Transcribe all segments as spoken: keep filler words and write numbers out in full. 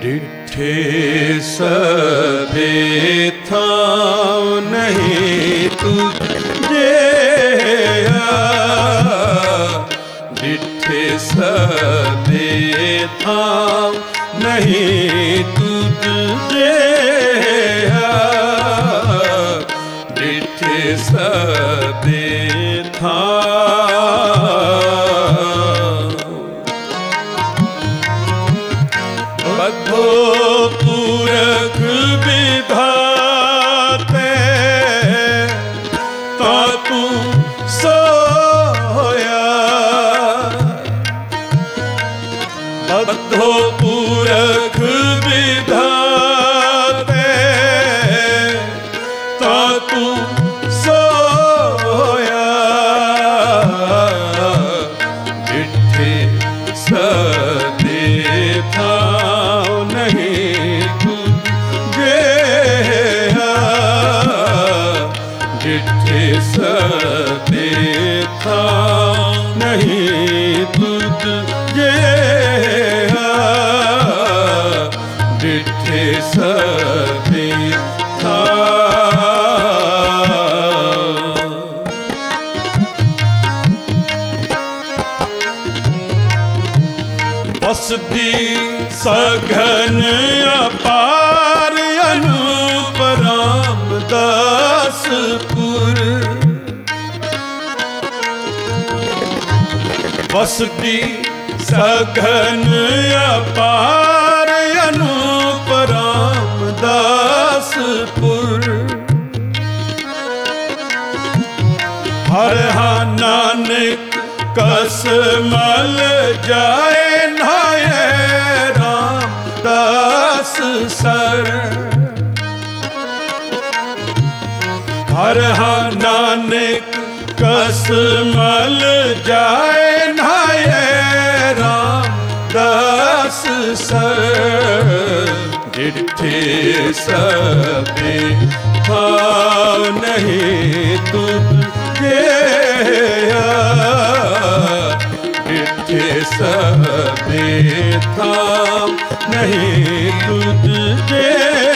डिठे सभे थाव नहीं तुझे, डिठे सभे थाव नहीं तुझे, डिठे सभे थाव। बद्धो पुरख विधाते तातु सोया, बद्धो पुरख विधाते तातु सोया, डिठे सभे थाव नहीं तुझे, डिठे सभे थाव नहीं तुझे, डिठे सभे थाव। बसती सघन अपार अनूप रामदासपुर, बसती सघन अपार अनूप रामदासपुर, हर हा नानक कसमल जाए नाये रामदास सर, हर हा नानक कसमल जाए नाये रामदास सर, डिठे सभे थाव नहीं तुझे, डिठे सभे थाव नहीं तुझे,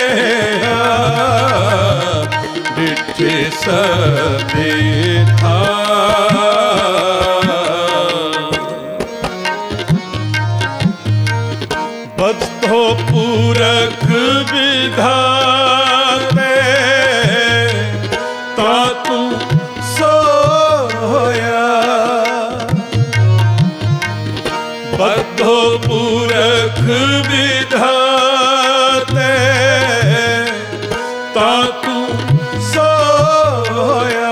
डिठे सभे थाव। बद्धो पुरख विधाते तातु सोया, बद्धो पुरख विधाते तातु सोया,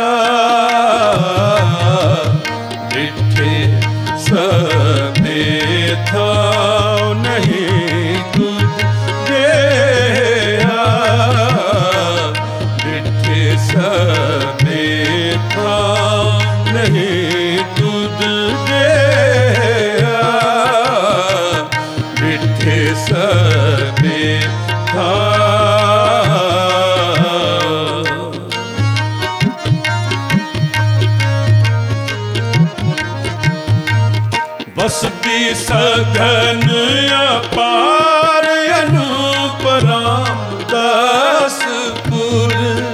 डिठे सभे थाव नहीं तुझे, डिठे सभे थाव नहीं तुझे, डिठे सभे थाव। बसती सघन अपार अनूप रामदासपुर,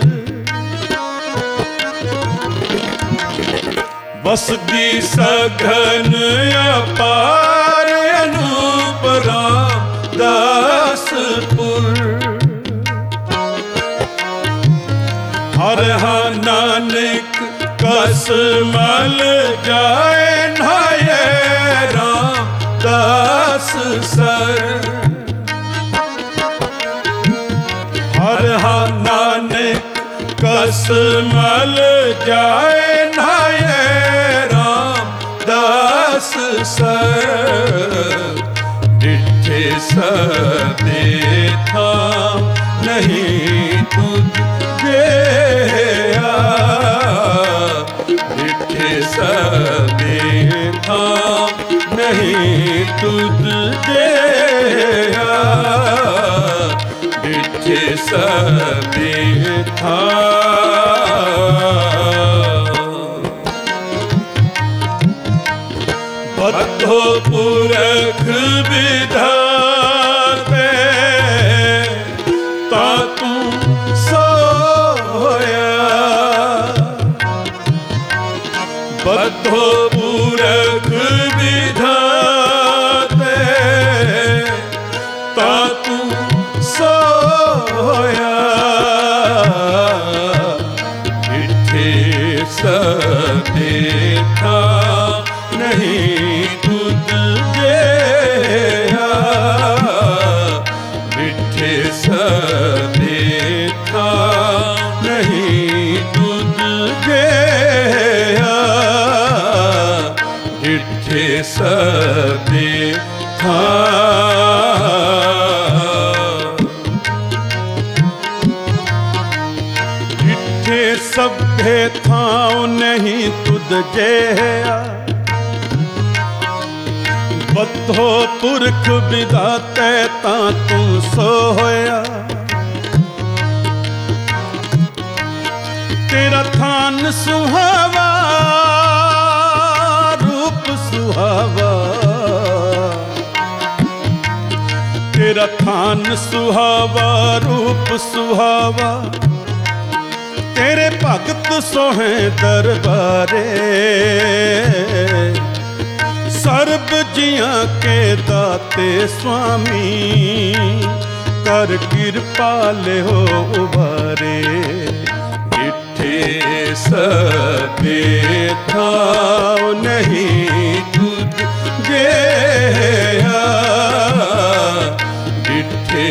बसती सघन अपार अनूप रामदासपुर, हर हा नानक कसमल जाए नाये रामदास सर, हर हा नानक कसमल जाए नाये रामदास सर, डिठे सभे थाव नहीं तुझे, डिठे सभे थाव नहीं तुझे, डिठे सभे थाव। बद्धो पुरख विधाते बद्धो पुरख विधाते तातू सोया डिठे सदेथा नहीं तुझ जेया डिठे सदेथा नहीं तुझ जेया डिठे सदेथा सभे थाओ नहीं तुद जेया बद्धो पुरख विधाते ता तू सोया तेरा थान सुहावा रूप सुहावा तेरा थान सुहावा रूप सुहावा तेरे भगत सोहे दरबारे सर्ब जियां के दाते स्वामी कर कृपा ले हो उबारे डिठे सदेथा नहीं तुझ जेया डिठे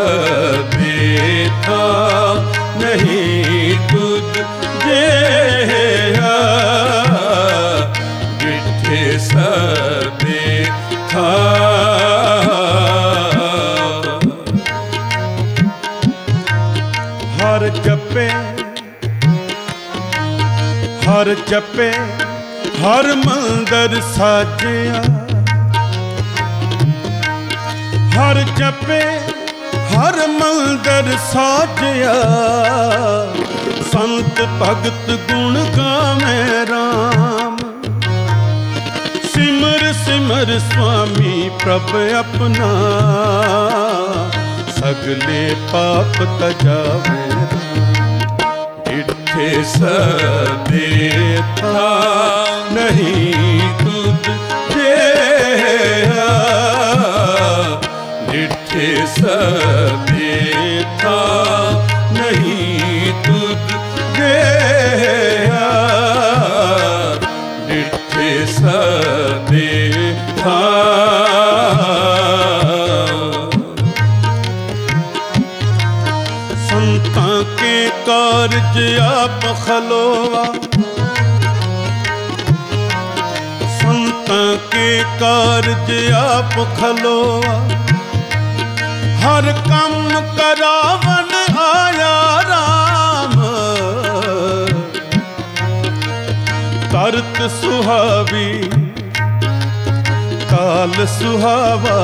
सदेथा नहीं तुझ जेया डिठे सदेथा हर जपे हर जपे हर मंदिर साजिया हर जपे हर मंदिर साजिया संत भगत गुण गावे राम सिमर सिमर स्वामी प्रभ अपना सगले पाप तजावे डिठे सदेथा नहीं तुझ जेया डिठे सदेथा नहीं तुझ जेया डिठे सदेथा संतां के कारज आप खलोवा संतां के कारज आप खलोवा हर कम करावन आया राम तरत सुहावी काल सुहावा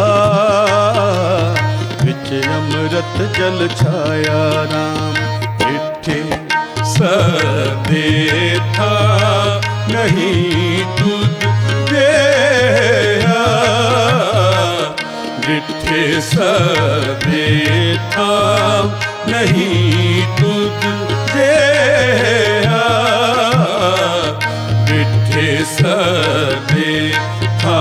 विच अमृत जल छाया राम डिठे सदेथा नहीं तुझ जेया डिठे सदेथा नहीं तुझ जेया डिठे सदेथा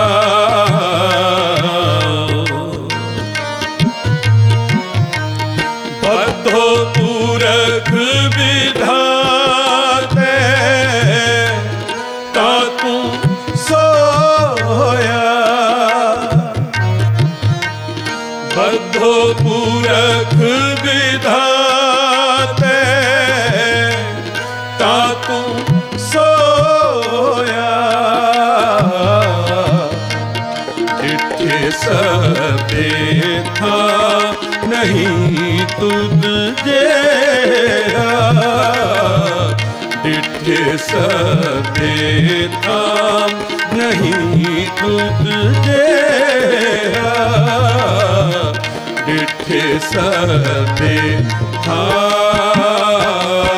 बद्धो पुरख विधाते तातू सोया बद्धो पुरख विधाते तातू सोया डिठे सदेथा नहीं तुझ जेया डिठे सदेथा नहीं तुझ जेया डिठे सदेथा